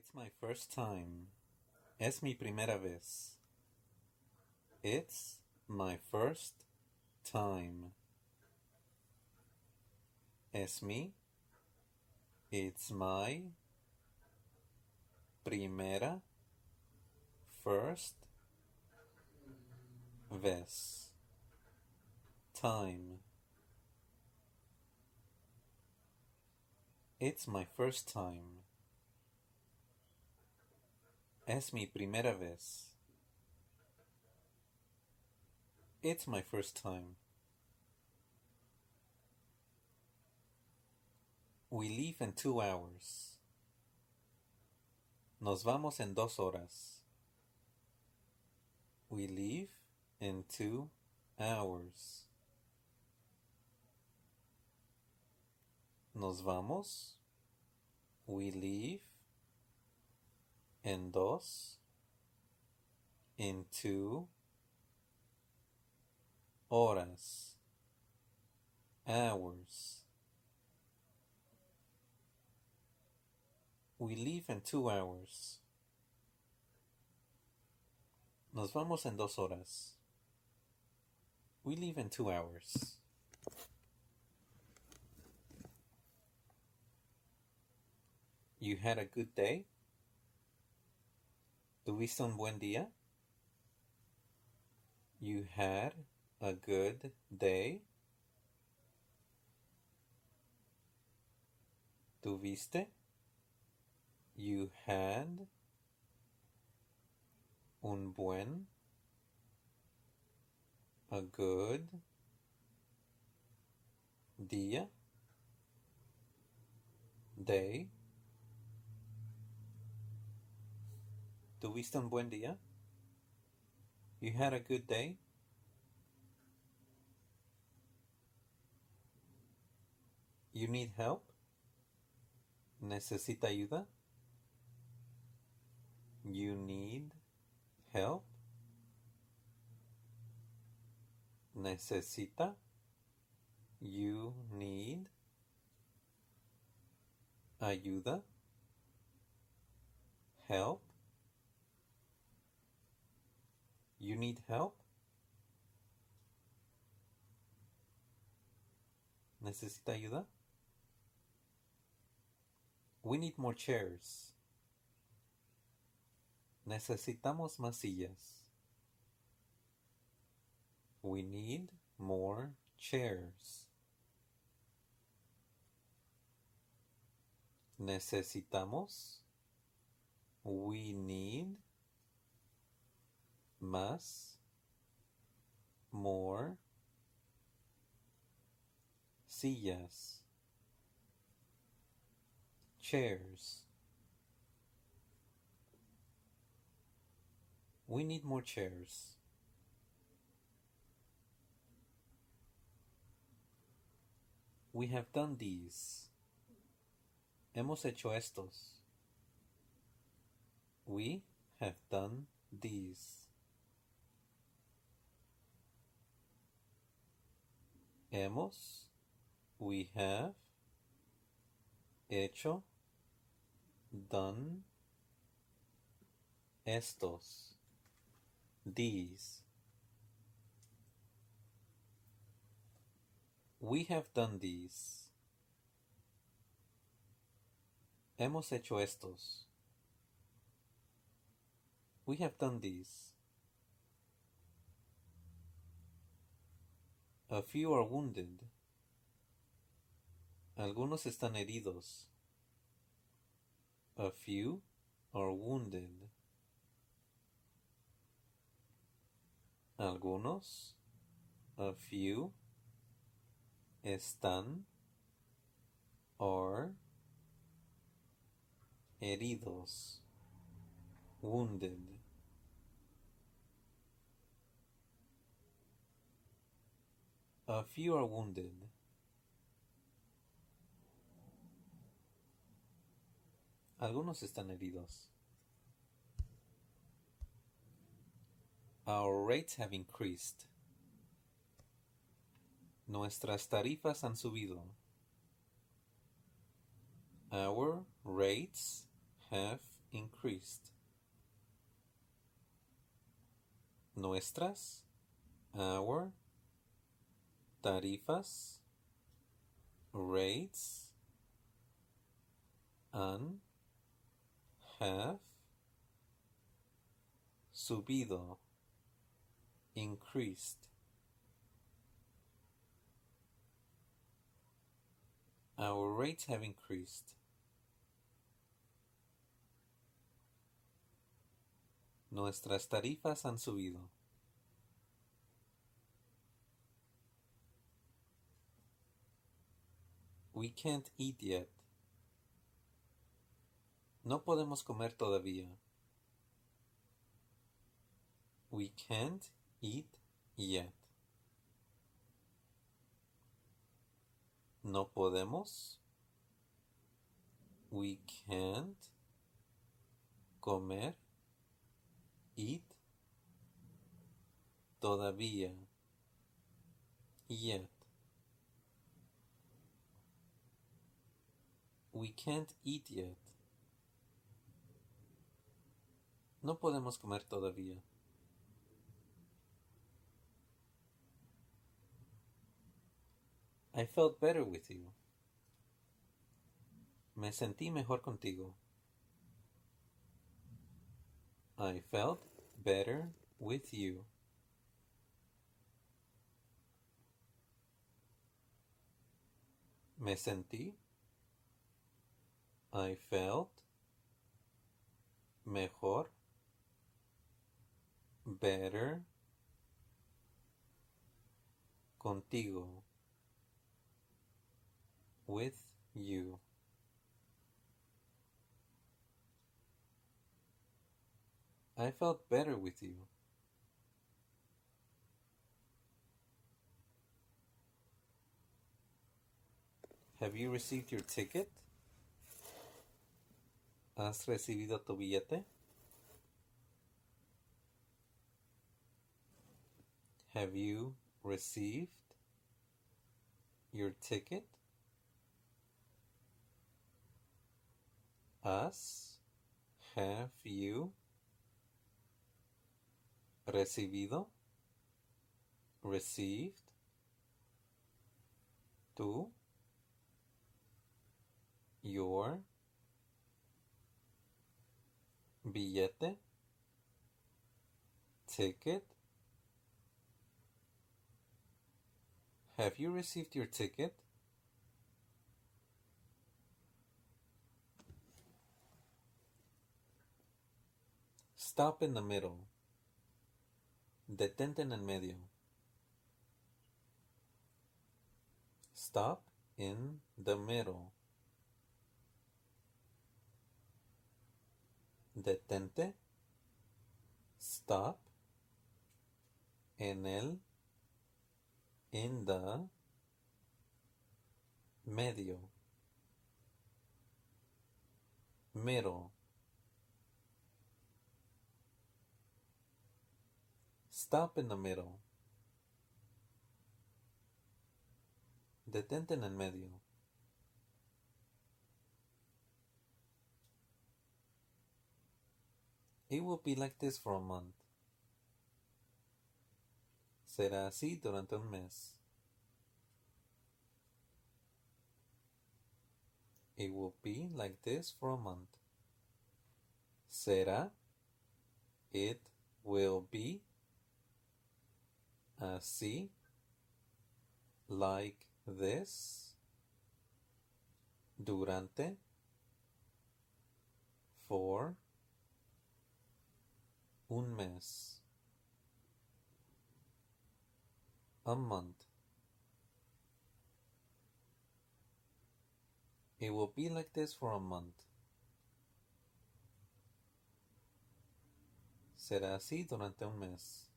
It's my first time. Es mi primera vez. It's my first time. Es mi. It's my. Primera. First. Vez. Time. It's my first time. Es mi primera vez. It's my first time. We leave in 2 hours. Nos vamos en 2 horas. We leave in 2 hours. Nos vamos. We leave. En 2. In 2. Horas. Hours. We leave in 2 hours. Nos vamos en 2 horas. We leave in 2 hours. You had a good day? ¿Tuviste un buen día? You had a good day? ¿Tuviste? You had un buen, a good día, day. ¿Tuviste un buen día? You had a good day? You need help? ¿Necesita ayuda? You need help? ¿Necesita? You need ayuda? Help? You need help? ¿Necesita ayuda? We need more chairs. Necesitamos más sillas. We need more chairs. Necesitamos. We need. Más. More. Sillas. Chairs. We need more chairs. We have done these. Hemos hecho estos. We have done these. Hemos. We have. Hecho. Done. Estos. These. We have done these. Hemos hecho estos. We have done these. A few are wounded. Algunos están heridos. A few are wounded. Algunos, a few, están, are, heridos, wounded. A few are wounded. Algunos están heridos. Our rates have increased. Nuestras tarifas han subido. Our rates have increased. Nuestras, our, tarifas, rates, han, have, subido, increased. Our rates have increased. Nuestras tarifas han subido. We can't eat yet. No podemos comer todavía. We can't eat yet. No podemos. We can't comer, eat, todavía, yet. We can't eat yet. No podemos comer todavía. I felt better with you. Me sentí mejor contigo. I felt better with you. Me sentí. I felt mejor, better, contigo, with you. I felt better with you. Have you received your ticket? ¿Has recibido tu billete? Have you received your ticket? ¿Has, have you recibido, received, tú, your, billete, ticket? Have you received your ticket? Stop in the middle. Detente en el medio. Stop in the middle. Detente. Stop. En el. In the. Medio. Middle. Stop in the middle. Detente en el medio. It will be like this for a month. Será así durante un mes. It will be like this for a month. Será. It will be. Así. Like this. Durante. For. Un mes. A month. It will be like this for a month. Será así durante un mes.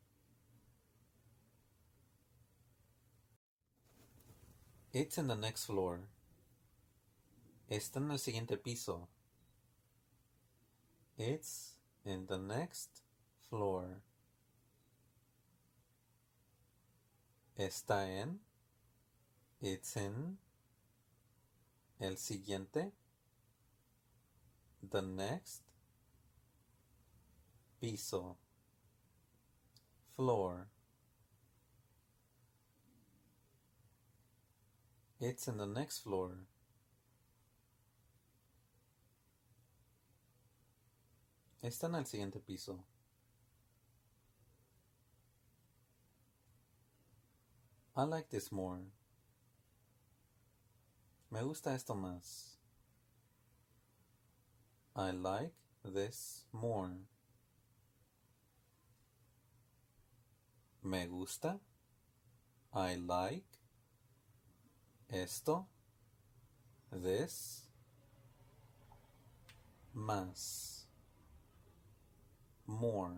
It's in the next floor. Está en el siguiente piso. It's in the next floor. Está en. It's in. El siguiente. The next. piso, floor. It's in the next floor. Está en el siguiente piso. I like this more. Me gusta esto más. I like this more. Me gusta. I like esto, this, más, more.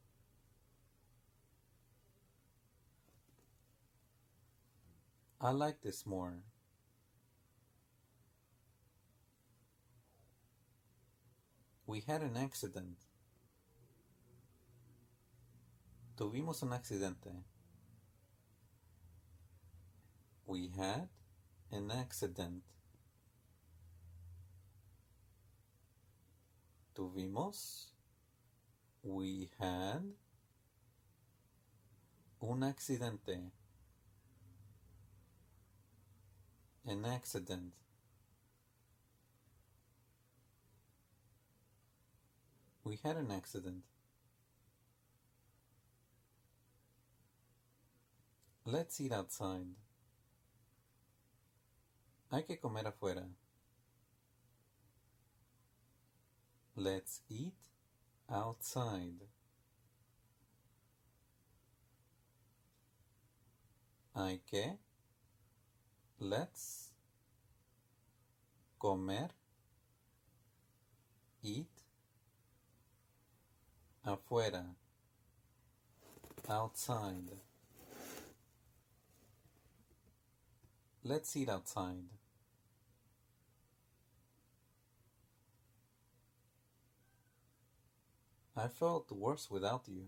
I like this more. We had an accident. Tuvimos un accidente. We had an accident. Tuvimos. We had un accidente. An accident. We had an accident. Let's eat outside. Hay que comer afuera. Let's eat outside. Hay que. Let's comer. Eat afuera. Outside. Let's eat outside. I felt worse without you.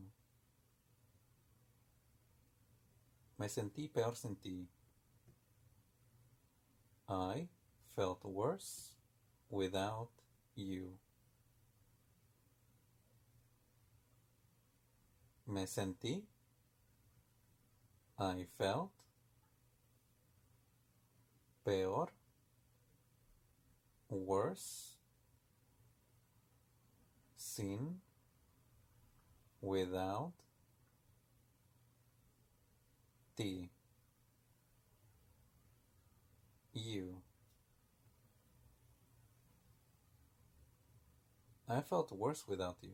Me sentí peor sin ti. I felt worse without you. Me sentí. I felt. Peor. Worse. Sin. Without. Ti. You. I felt worse without you.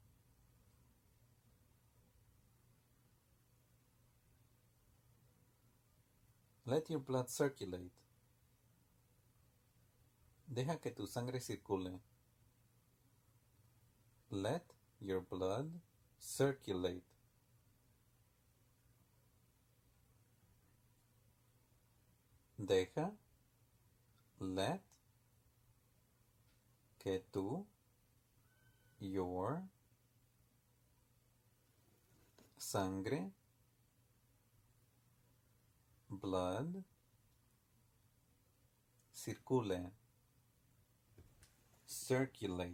Let your blood circulate. Deja que tu sangre circule. Let your blood circulate. Deja. Let. Que tu. Your. Sangre. Blood. Circule. Circulate.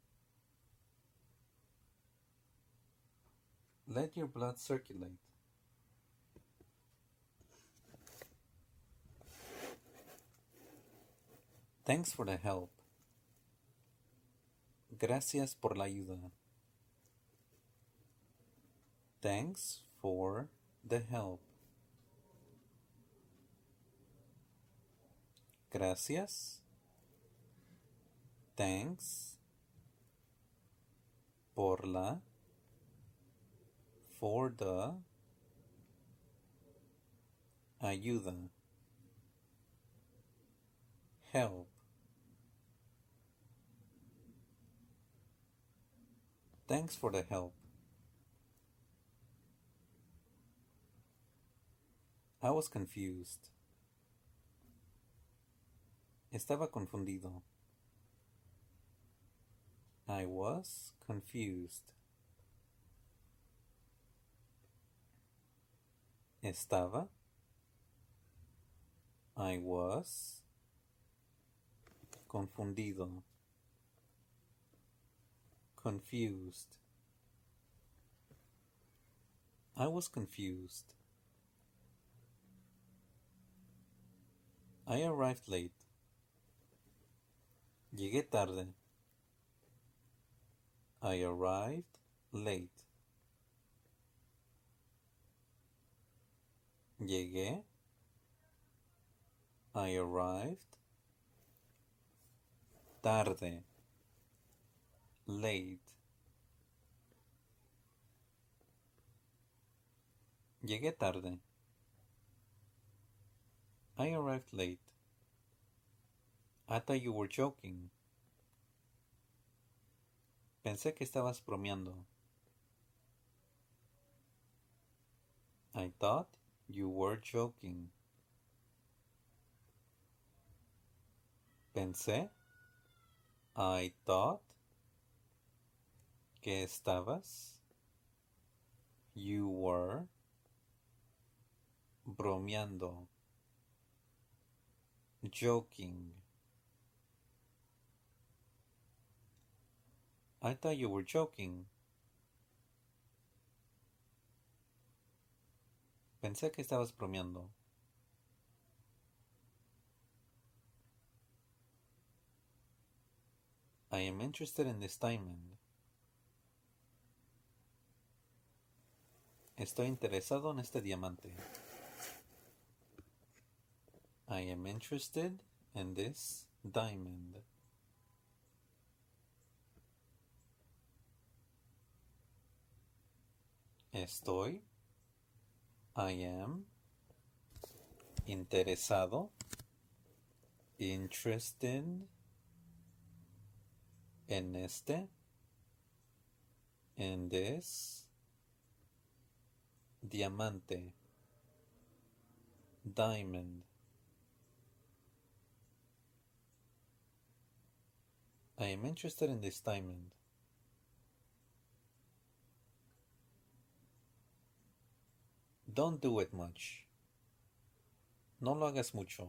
Let your blood circulate. Thanks for the help. Gracias por la ayuda. Thanks for the help. Gracias. Thanks. Por la. For the. Ayuda. Help. Thanks for the help. I was confused. Estaba confundido. I was confused. Estaba. I was confundido. Confused. I was confused. I arrived late. Llegué tarde. I arrived late. Llegué. I arrived tarde. Late. Llegué tarde. I arrived late. I thought you were joking. Pensé que estabas bromeando. I thought you were joking. Pensé. I thought que estabas. You were bromeando. Joking. I thought you were joking. Pensé que estabas bromeando. I am interested in this diamond. Estoy interesado en este diamante. I am interested in this diamond. Estoy. I am. Interesado. Interested. En este. In this. Diamante. Diamond. I am interested in this diamond. Don't do it much. No lo hagas mucho.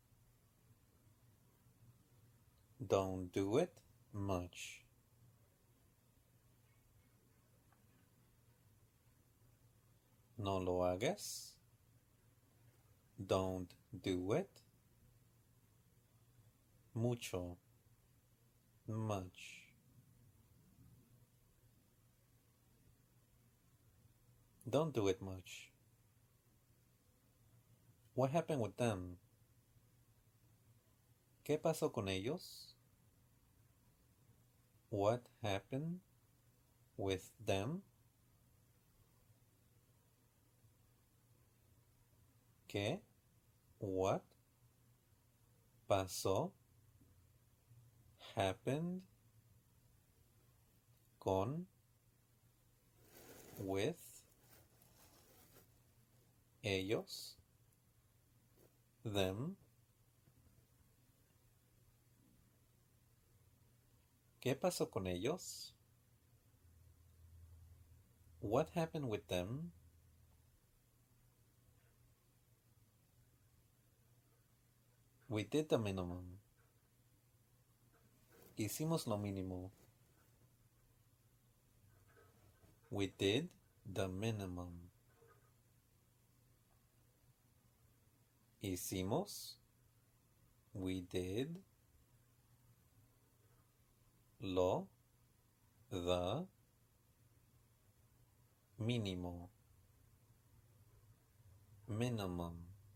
Don't do it much. No lo hagas. Don't do it. Mucho. Much. Don't do it much. What happened with them? ¿Qué pasó con ellos? What happened with them? ¿Qué? What? Pasó. Happened. Con. With. Ellos. Them. ¿Qué pasó con ellos? What happened with them? We did the minimum. Hicimos lo mínimo. We did the minimum. Hicimos. We did. Lo. The. Mínimo. Minimum.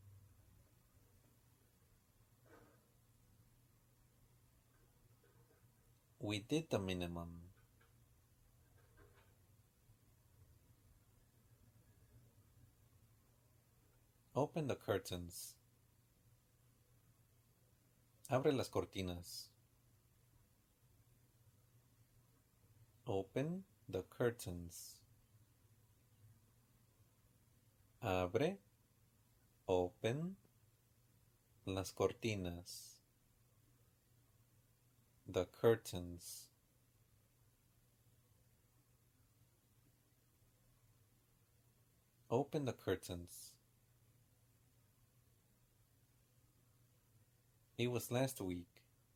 We did the minimum. Open the curtains. Abre las cortinas. Open the curtains. Abre. Open las cortinas. The curtains. Open the curtains. It was last week.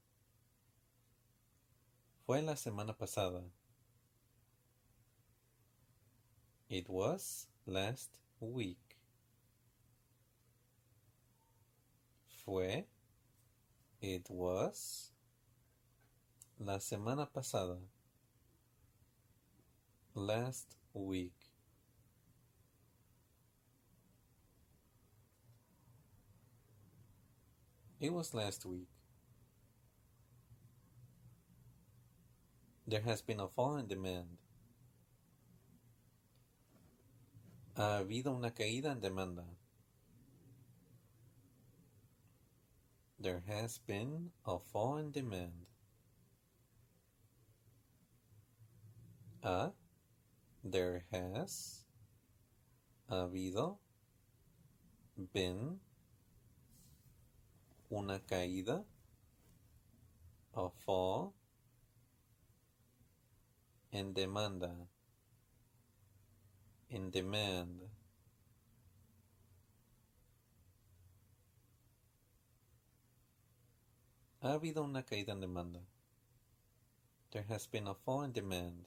Fue la semana pasada. It was last week. Fue, it was, la semana pasada, last week. It was last week. There has been a fall in demand. Ha habido una caída en demanda. There has been a fall in demand. There has habido been una caída, a fall, en demanda, in demand. Ha habido una caída en demanda. There has been a fall in demand.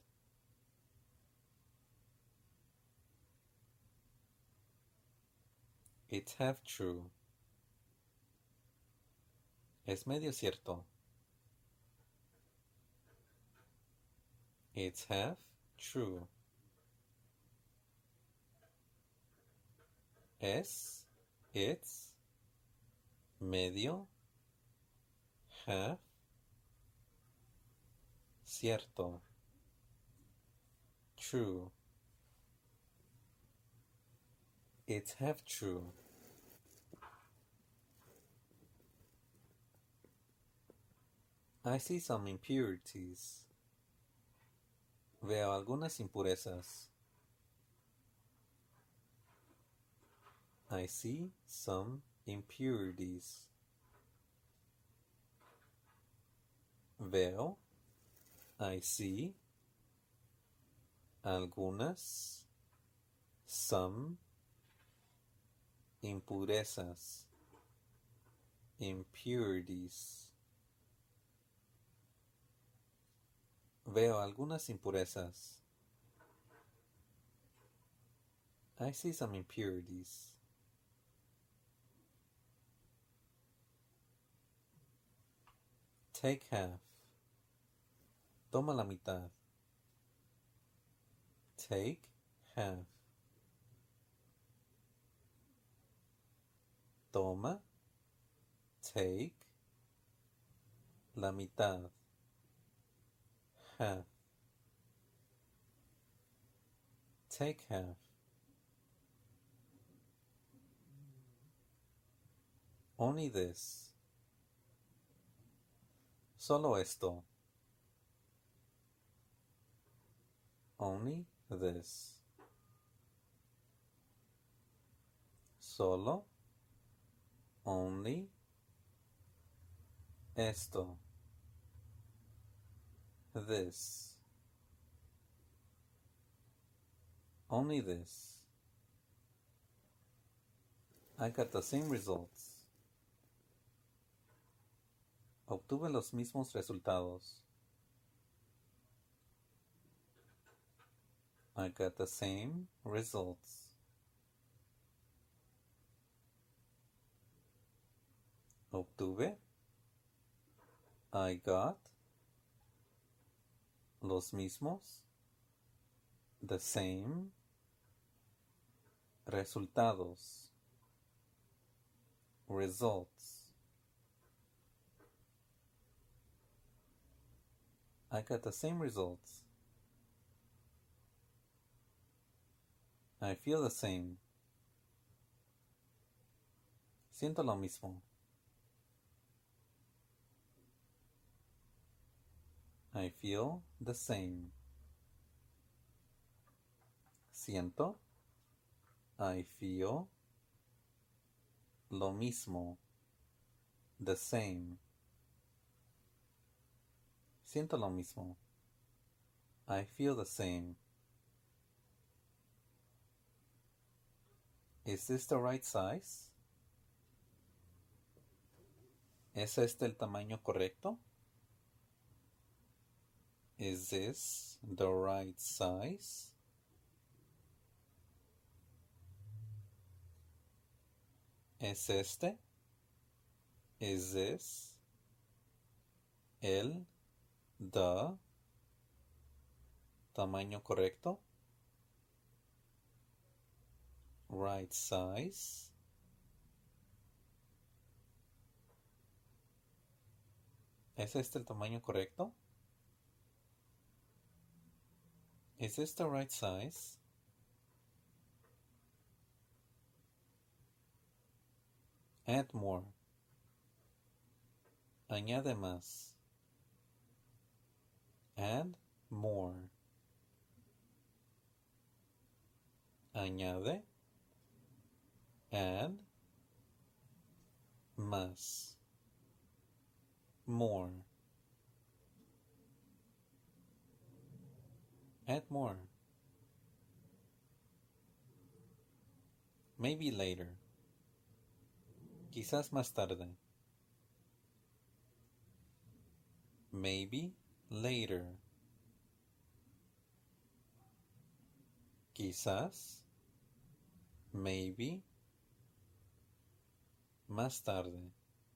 It's half true. Es medio cierto. It's half true. Es, it's, medio, half, cierto, true. It's half true. I see some impurities. Veo algunas impurezas. I see some impurities. Veo, I see, algunas, some, impurezas, impurities. Veo algunas impurezas. I see some impurities. Take half. Toma la mitad. Take half. Toma, take, la mitad. Half. Take half. Only this. Solo esto. Only this. Solo. Only. Esto. This. Only this. I got the same results. Obtuve los mismos resultados. I got the same results. Obtuve. I got. Los mismos. The same. Resultados. Results. I got the same results. I feel the same. Siento lo mismo. I feel the same. Siento. I feel. Lo mismo. The same. Siento lo mismo. I feel the same. Is this the right size? ¿Es este el tamaño correcto? Is this the right size? ¿Es este? Is this? El, the, tamaño correcto? Right size? ¿Es este el tamaño correcto? Is this the right size? Add more. Añade más. Add more. Añade. Add. Más. More. Add more. Maybe later. Quizás más tarde. Maybe later. Quizás. Maybe. Más tarde.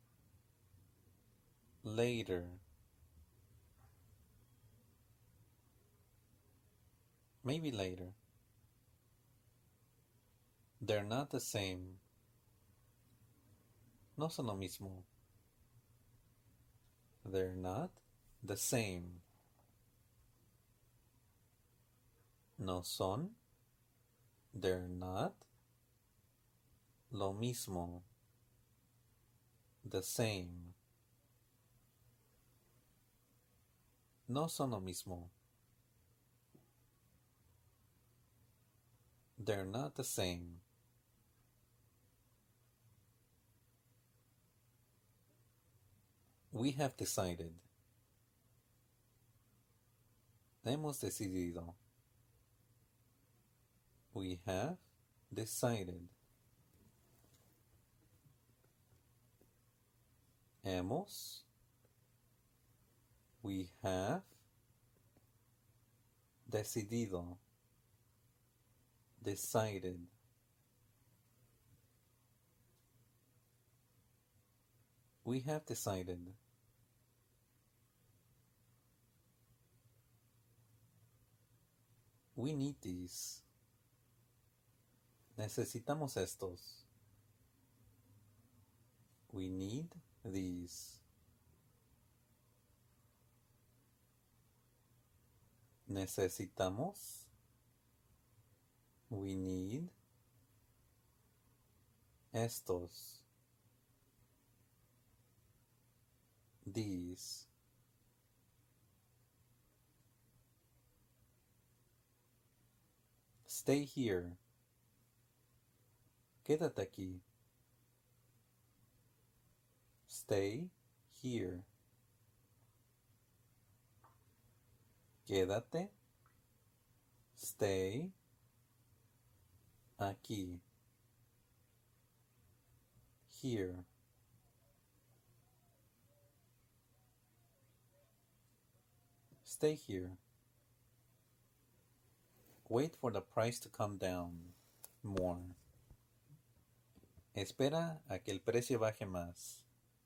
Later. Maybe later. They're not the same. No son lo mismo. They're not the same. No son. They're not lo mismo. The same. No son lo mismo. They're not the same. We have decided. Hemos decidido. We have decided. Hemos. We have decidido. Decided. We have decided. We need these. Necesitamos estos. We need these. Necesitamos. We need estos. These. Stay here. Quédate aquí. Stay here. Quédate. Stay aquí. Here. Stay here. Wait for the price to come down more. Espera a que el precio baje más.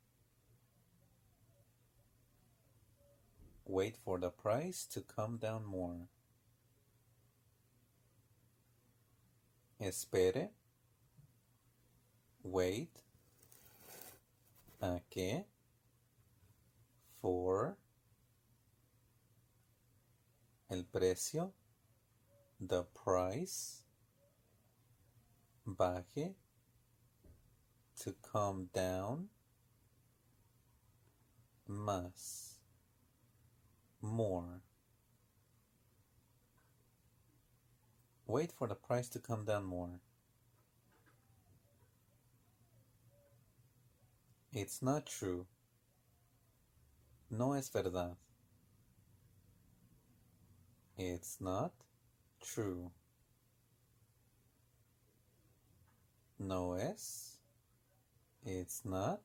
Wait for the price to come down more. Espere. Wait. A que. For. El precio. The price. Baje. To come down. Más. More. Wait for the price to come down more. It's not true. No es verdad. It's not true. No es. It's not.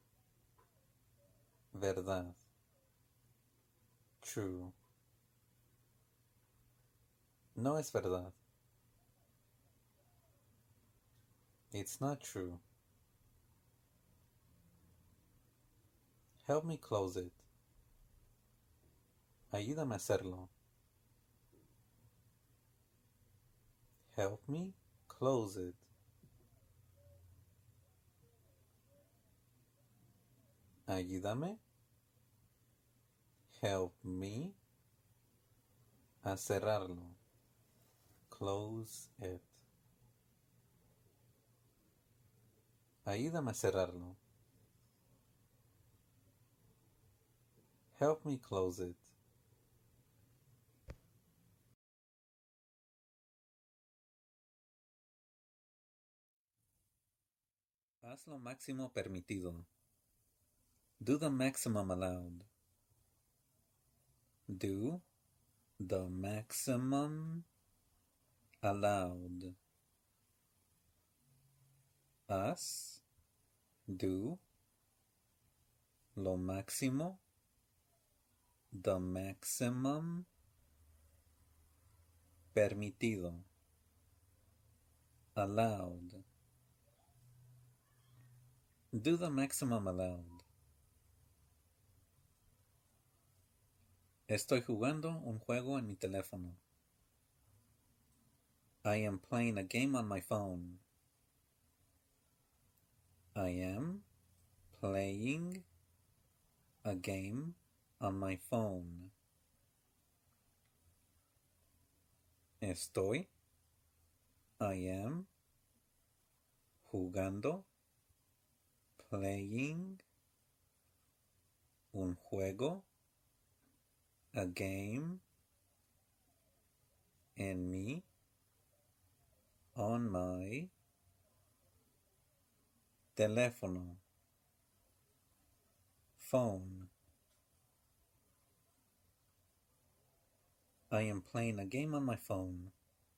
Verdad. True. No es verdad. It's not true. Help me close it. Ayúdame a hacerlo. Help me close it. Ayúdame. Help me a cerrarlo. Close it. Ayúdame a cerrarlo. Help me close it. Haz lo máximo permitido. Do the maximum allowed. Do the maximum allowed. Haz, do, lo máximo, the maximum, permitido, allowed. Do the maximum allowed. Estoy jugando un juego en mi teléfono. I am playing a game on my phone. I am playing a game on my phone. Estoy, I am, jugando, playing, un juego, a game, en mi, on my, teléfono, phone. I am playing a game on my phone.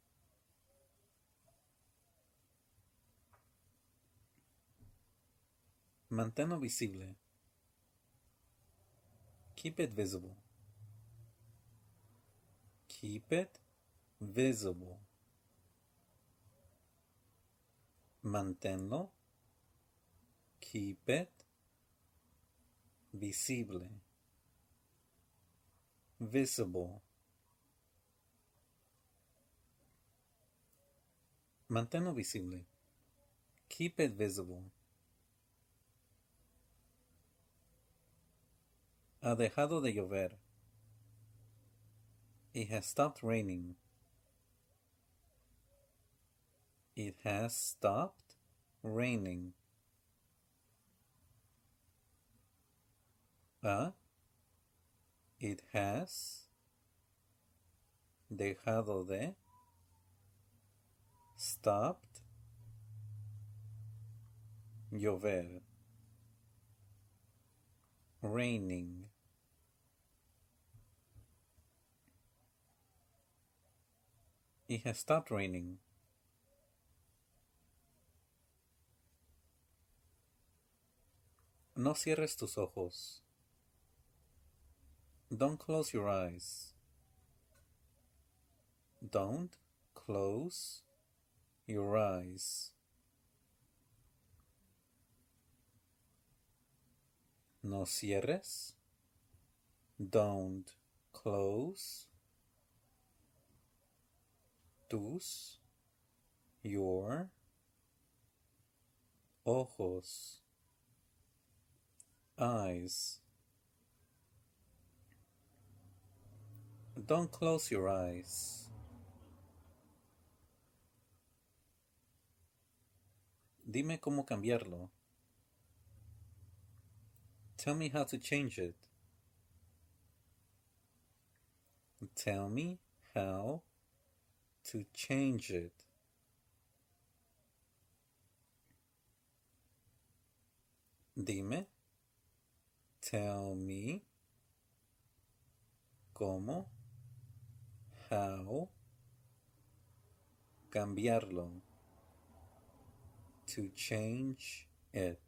Manténlo visible. Keep it visible. Keep it visible. Manténlo. Keep it visible. Visible. Manténlo visible. Keep it visible. Ha dejado de llover. It has stopped raining. It has stopped raining. It has dejado de stopped llover. Raining. It has stopped raining. No cierres tus ojos. Don't close your eyes. Don't close your eyes. No cierres. Don't close tus, your, ojos, eyes. Don't close your eyes. Dime cómo cambiarlo. Tell me how to change it. Tell me how to change it. Dime. Tell me cómo, how, cambiarlo. To change it.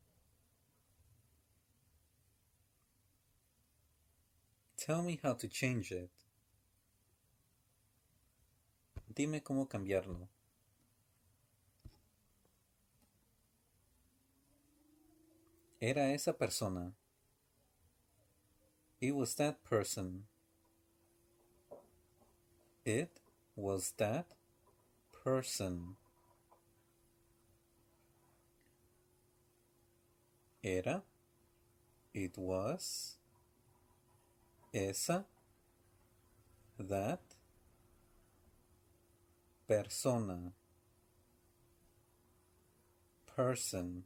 Tell me how to change it. Dime cómo cambiarlo. Era esa persona. It was that person. It was that person. Era. It was. Esa. That. Persona. Person.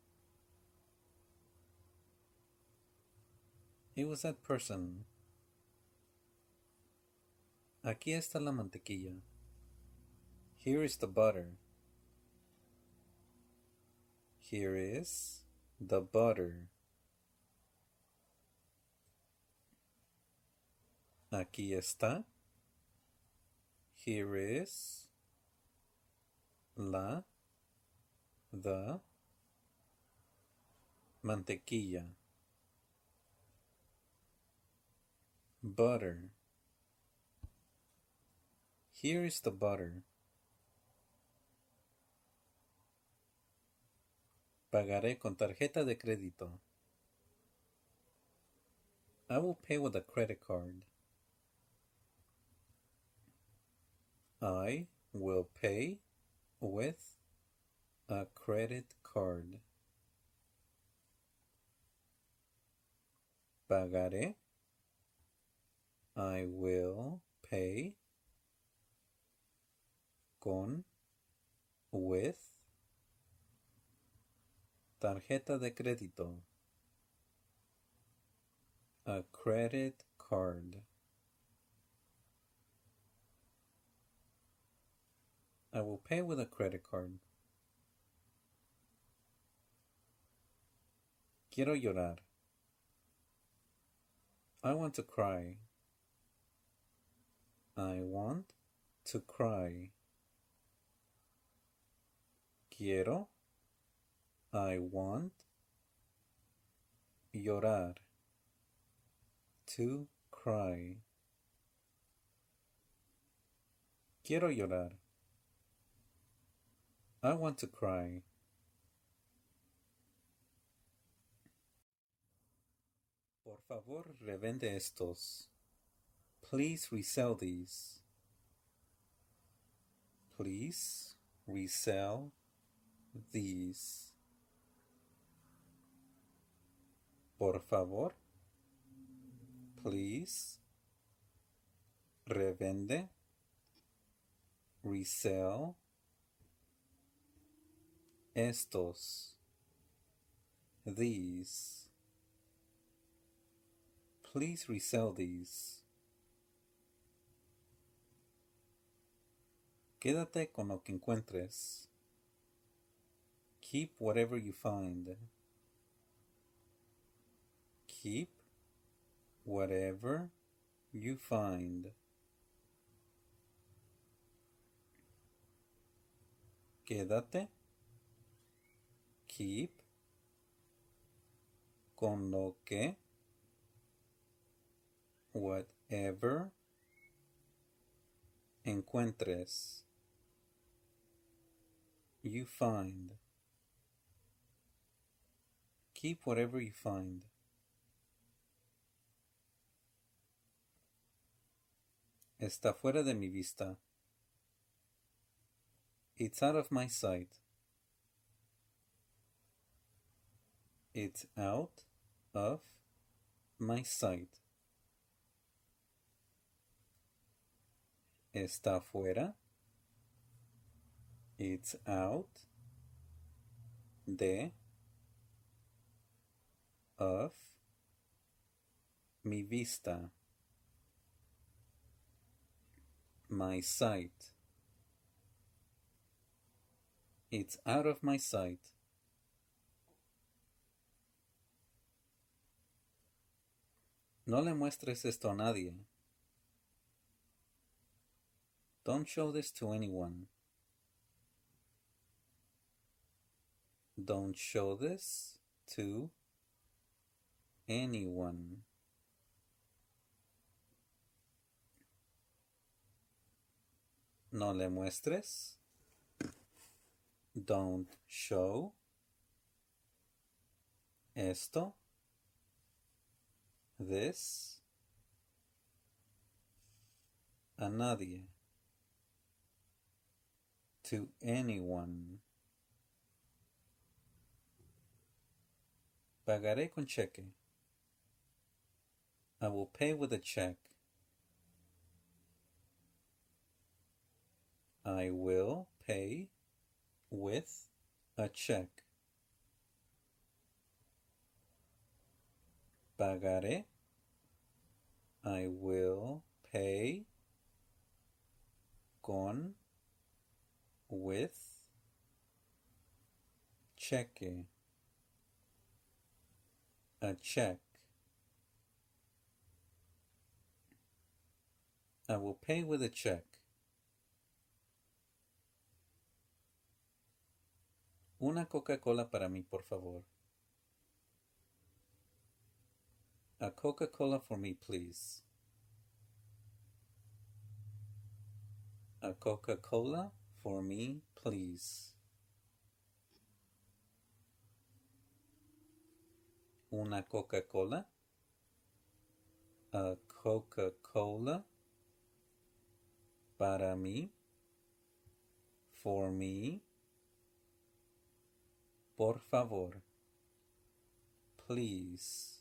It was that person. Aquí está la mantequilla. Here is the butter. Here is the butter. Aquí está. Here is the mantequilla. Butter. Here is the butter. Pagaré con tarjeta de crédito. I will pay with a credit card. I will pay with a credit card. Pagaré. I will pay. Con. With. Tarjeta de crédito. A credit card. I will pay with a credit card. Quiero llorar. I want to cry. I want to cry. Quiero. I want. Llorar. To cry. Quiero llorar. I want to cry. Por favor, revende estos. Please resell these. Please resell these. Por favor. Please. Revende. Resell. Estos. These. Please resell these. Quédate con lo que encuentres. Keep whatever you find. Keep whatever you find. Quédate. Keep. Con lo que. Whatever. Encuentres. You find. Keep whatever you find. Está fuera de mi vista. It's out of my sight. It's out of my sight. Está fuera. It's out. De. Of. Mi vista. My sight. It's out of my sight. No le muestres esto a nadie. Don't show this to anyone. Don't show this to anyone. No le muestres. Don't show esto. this, a nadie, to anyone. Pagaré con cheque. I will pay with a check. I will pay with a check. Pagaré. I will pay con, with, cheque, a check. I will pay with a check. Una Coca-Cola para mí, por favor. A Coca-Cola for me, please. A Coca-Cola for me, please. Una Coca-Cola. A Coca-Cola para mí, for me, por favor, please.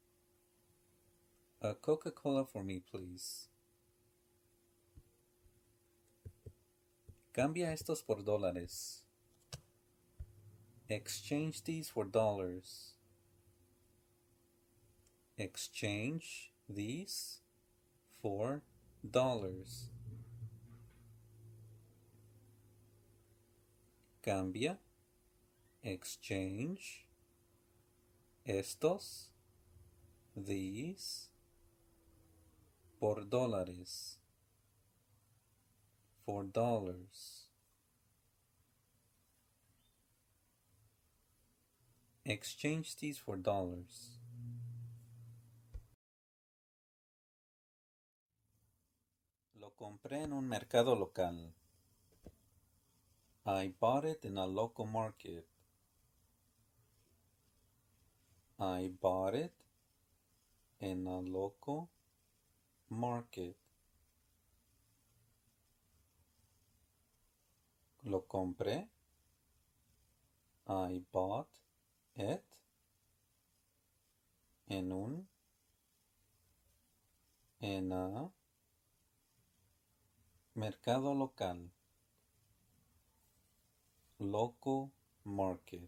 A Coca-Cola for me, please. Cambia estos por dólares. Exchange these for dollars. Exchange these for dollars. Cambia, exchange, estos, these, por dólares, for dollars. Exchange these for dollars. Lo compré en un mercado local. I bought it in a local market. I bought it in a local market. Lo compré. I bought it en a mercado local. Local market.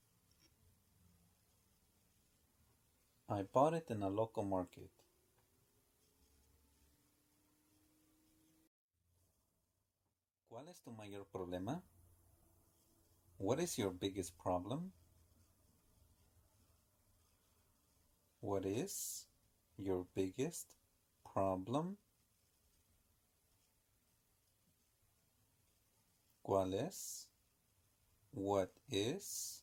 I bought it in a local market. ¿Cuál es tu mayor problema? What is your biggest problem? What is your biggest problem? ¿Cuál es? What is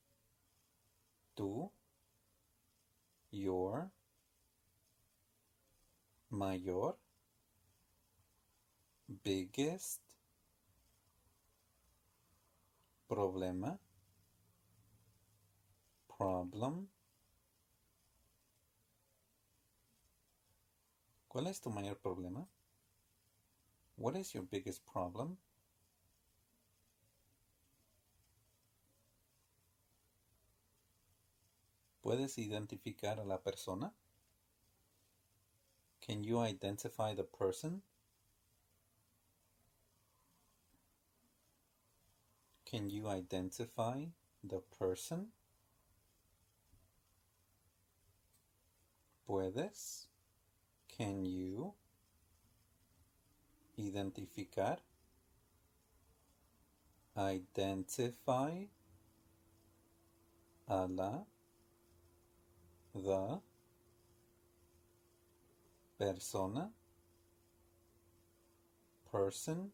your mayor, biggest problema, problem? ¿Cuál es tu mayor problema? What is your biggest problem? ¿Puedes identificar a la persona? Can you identify the person? Can you identify the person? ¿Puedes? Can you identificar? Identify a la, the persona, person.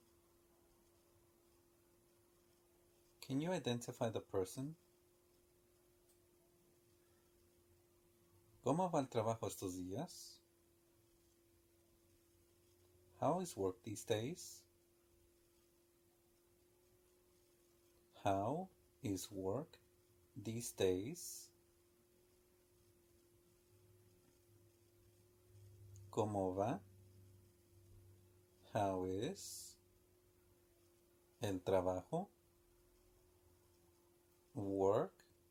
Can you identify the person? ¿Cómo va el trabajo estos días? How is work these days? How is work these days? ¿Cómo va? How is? El trabajo. Work.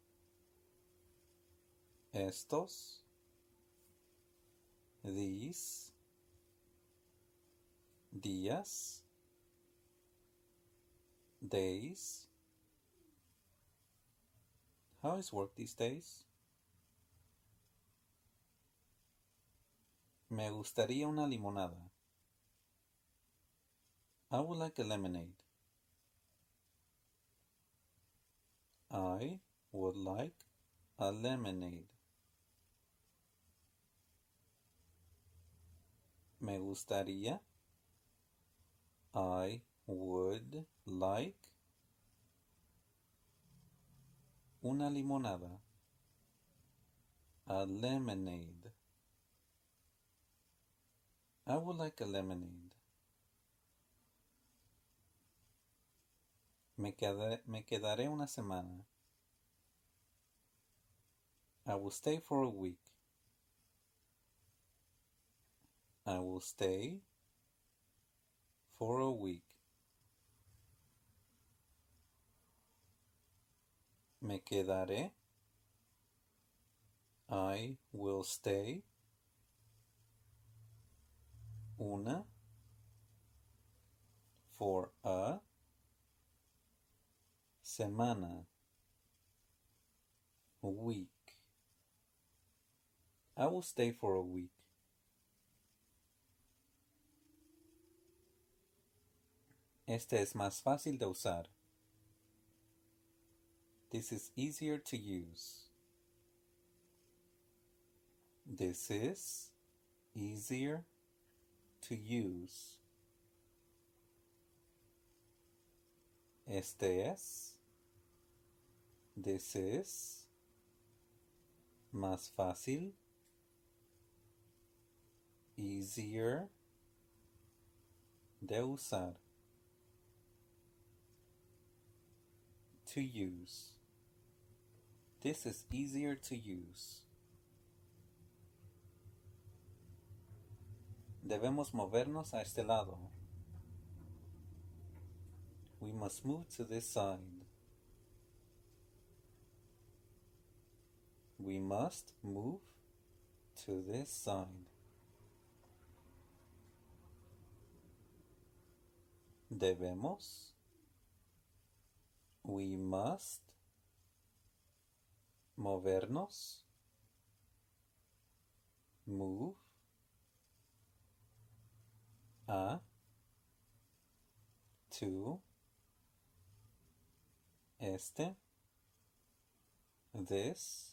Estos. These. Días. Days. How is work these days? Me gustaría una limonada. I would like a lemonade. I would like a lemonade. Me gustaría. I would like una limonada. A lemonade. I would like a lemonade. Me quedaré una semana. I will stay for a week. I will stay for a week. Me quedaré. I will stay. Una. For a. Semana. Week. I will stay for a week. Este es más fácil de usar. This is easier to use. This is easier to use. Este es. This is. Más fácil. Easier de usar. To use. This is easier to use. Debemos movernos a este lado. We must move to this side. We must move to this side. Debemos. We must. Movernos. Move. A. To. Este. This.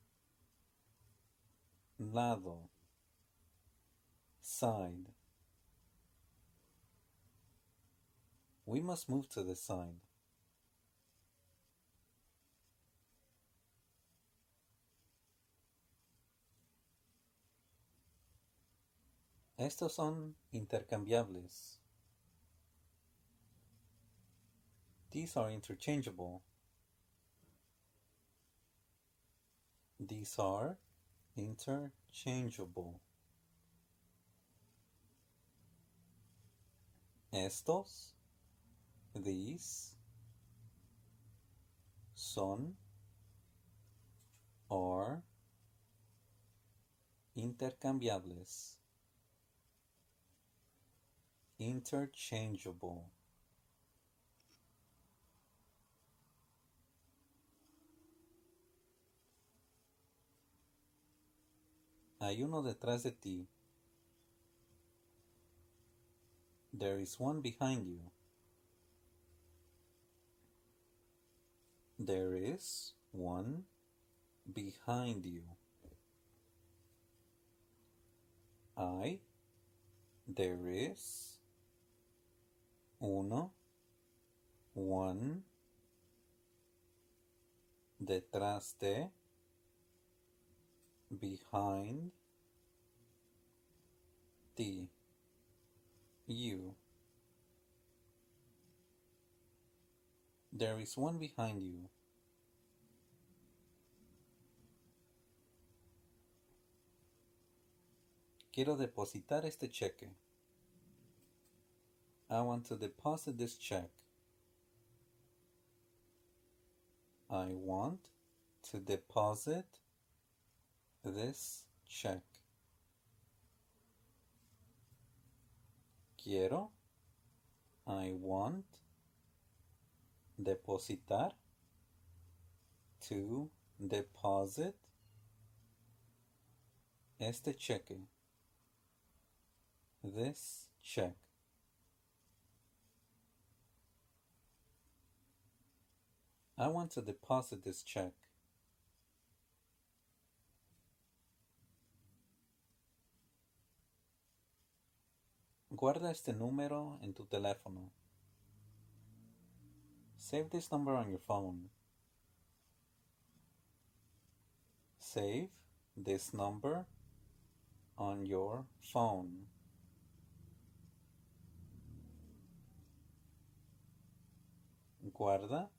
Lado. Side. We must move to the side. Estos son intercambiables. These are interchangeable. These are interchangeable. Estos, these, son, are, intercambiables. Interchangeable. Hay uno detrás de ti. There is one behind you. There is one behind you. There is uno, one, detrás de, behind, ti, you. There is one behind you. Quiero depositar este cheque. I want to deposit this check. I want to deposit this check. Quiero. I want. Depositar. To deposit. Este cheque. This check. I want to deposit this check. Guarda este número en tu teléfono. Save this number on your phone. Save this number on your phone. Guarda.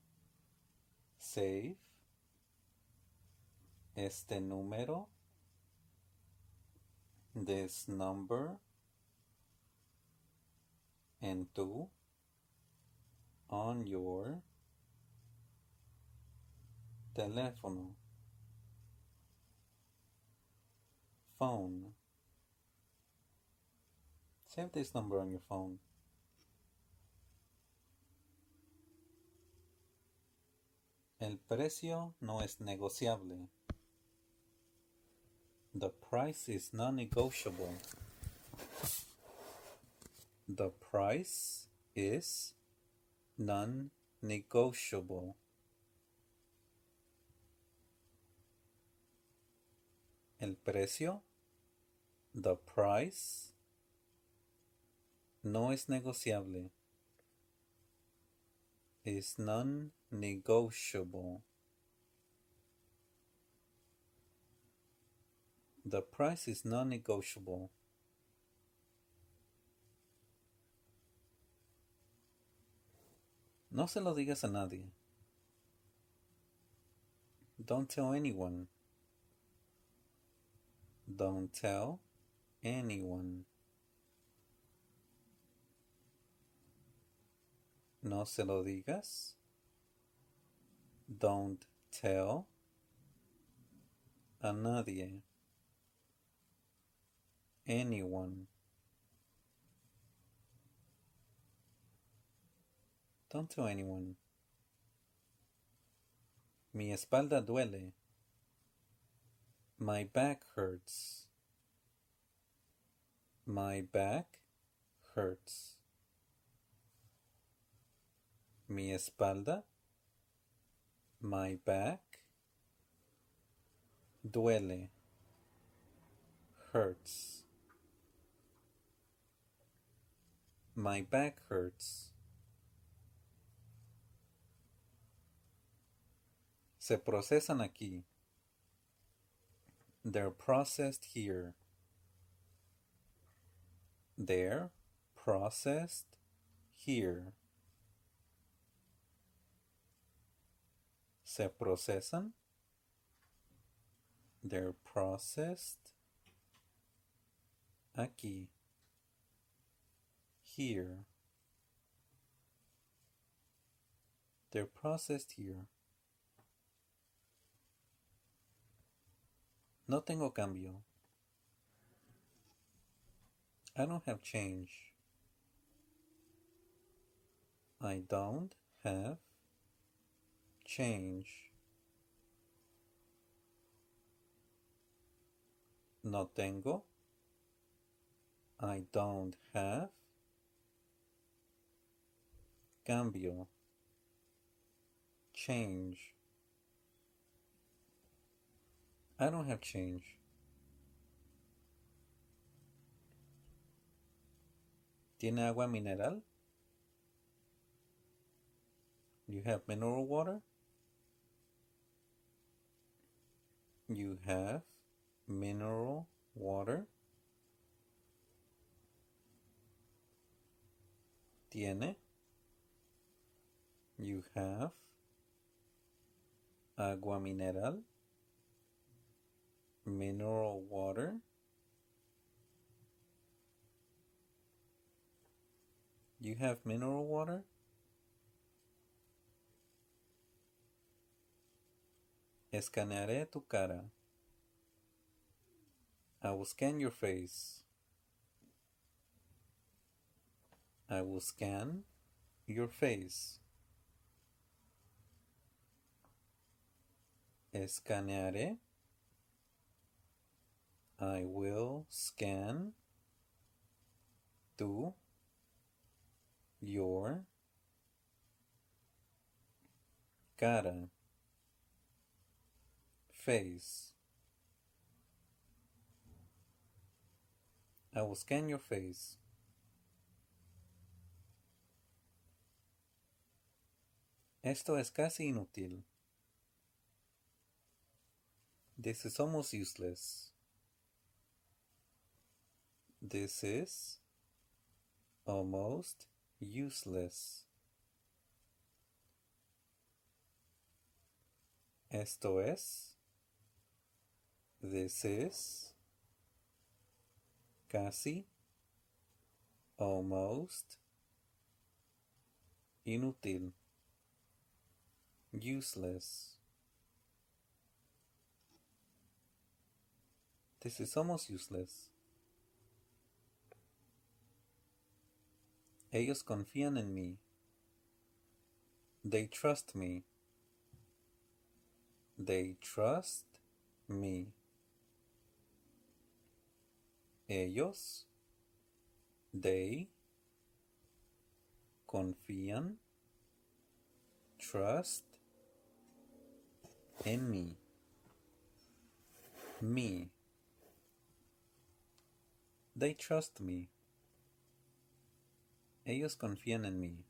Save este número. This number en tu on your teléfono. Phone. Save this number on your phone. El precio no es negociable. The price is non-negotiable. The price is non-negotiable. El precio, the price, no es negociable. Is non-negotiable. The price is non-negotiable. No se lo digas a nadie. Don't tell anyone. Don't tell anyone. No se lo digas. Don't tell a nadie. Anyone. Don't tell anyone. Mi espalda duele. My back hurts. My back hurts. Mi espalda. My back. Duele. Hurts. My back hurts. Se procesan aquí. They're processed here. They're processed here. Se procesan. They're processed aquí. Here. They're processed here. No tengo cambio. I don't have change. I don't have change. No tengo. I don't have. Cambio. Change. I don't have change. ¿Tiene agua mineral? You have mineral water? You have mineral water? ¿Tiene? You have agua mineral? Mineral water? You have mineral water? Escanearé tu cara. I will scan your face. I will scan your face. Escanearé. I will scan tu your cara. Face. I will scan your face. Esto es casi inútil. This is almost useless. This is almost useless. Esto es. This is. Casi. Almost. Inútil. Useless. This is almost useless. Ellos confían en mí. They trust me. They trust me. Ellos. They. Confían. Trust. En mí. Me. They trust me. Ellos confían en mí.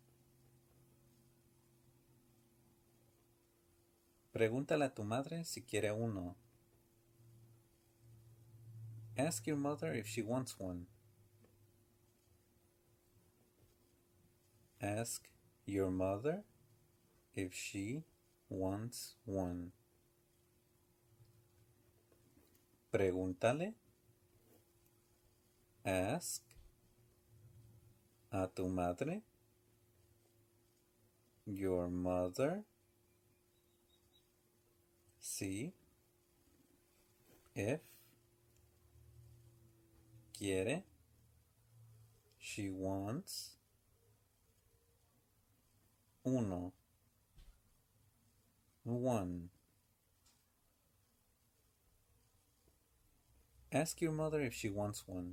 Pregúntale a tu madre si quiere uno. Ask your mother if she wants one. Ask your mother if she wants one. Pregúntale. Ask a tu madre. Your mother. Si. If. Quiere. She wants. Uno. One. Ask your mother if she wants one.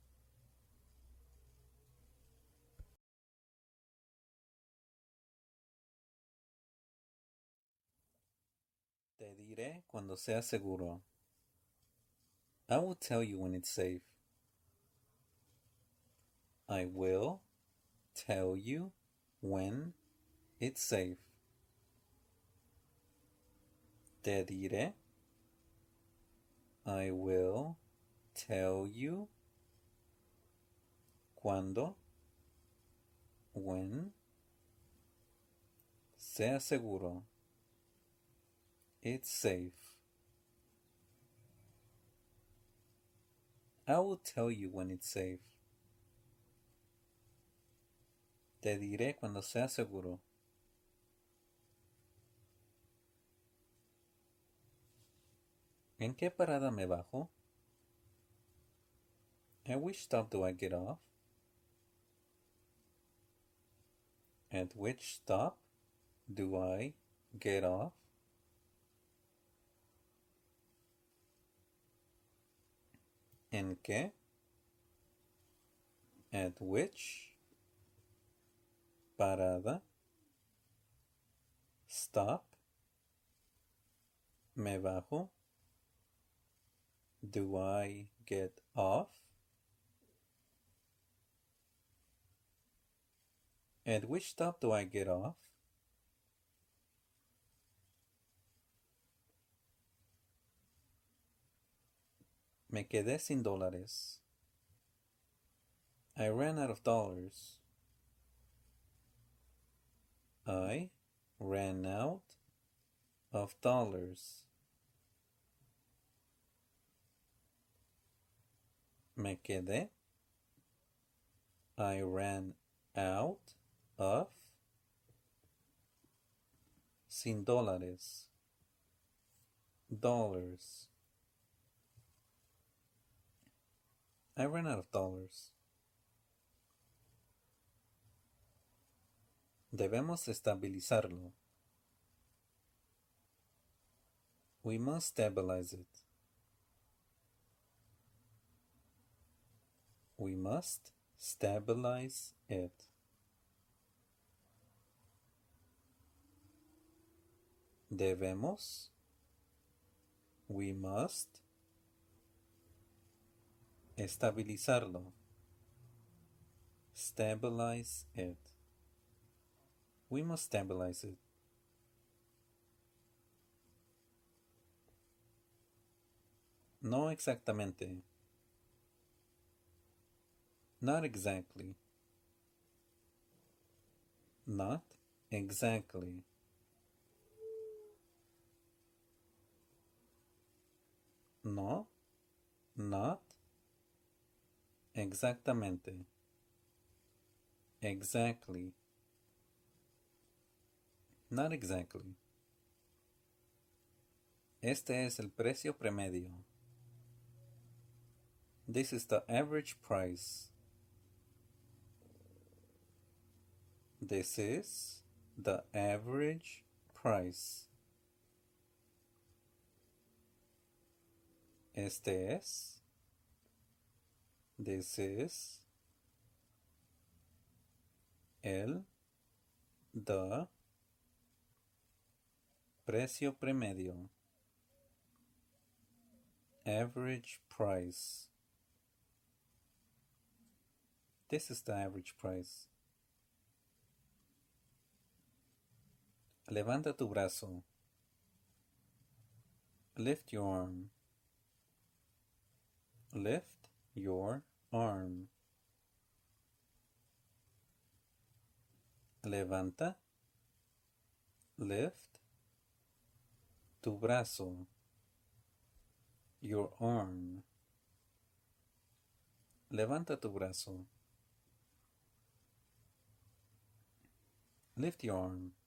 Te diré cuando sea seguro. I will tell you when it's safe. I will tell you when it's safe. Te diré. I will tell you cuando, when, sea seguro. It's safe. I will tell you when it's safe. Te diré cuando sea seguro. ¿En qué parada me bajo? At which stop do I get off? At which stop do I get off? ¿En qué? At which parada, stop, me bajo, do I get off? At which stop do I get off? Me quedé sin dólares. I ran out of dollars. I ran out of dollars. Me quedé. I ran out of, sin dólares, dollars. I ran out of dollars. Debemos estabilizarlo. We must stabilize it. We must stabilize it. Debemos. We must estabilizarlo. Stabilize it. We must stabilize it. No exactamente. Not exactly. Not exactly. No, not exactamente. Exactly. Not exactly. Este es el precio promedio. This is the average price. This is the average price. Este es. This is. El. The. Precio promedio. Average price. This is the average price. Levanta tu brazo. Lift your arm. Lift your arm. Levanta. Lift. Tu brazo. Your arm. Levanta tu brazo. Lift your arm.